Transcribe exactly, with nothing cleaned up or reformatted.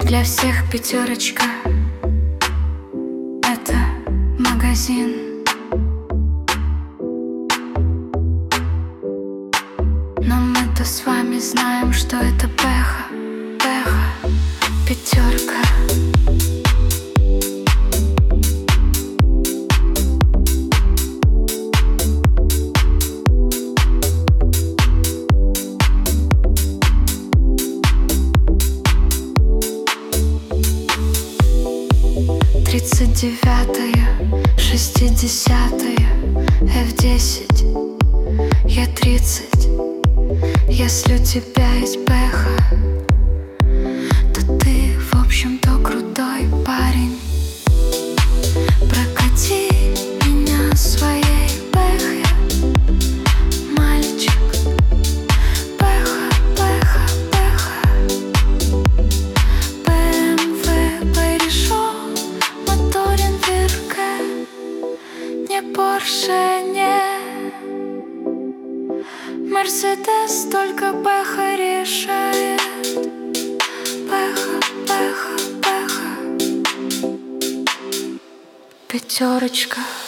Для всех пятерочка — это магазин. Но мы-то с вами знаем, что это пеха, пеха, пятерка. Тридцать девятое, шестидесятое, эф десять, я тридцать. Если у тебя есть пеха, то ты, в общем-то, крутой парень. Прокати меня своей пехой, мальчик. Пеха, пеха, пеха. бэ эм вэ Паришо, моторин Вирке, не Порше, не Мерседес, только пеха решает. Пеха, пеха, пеха, пятерочка.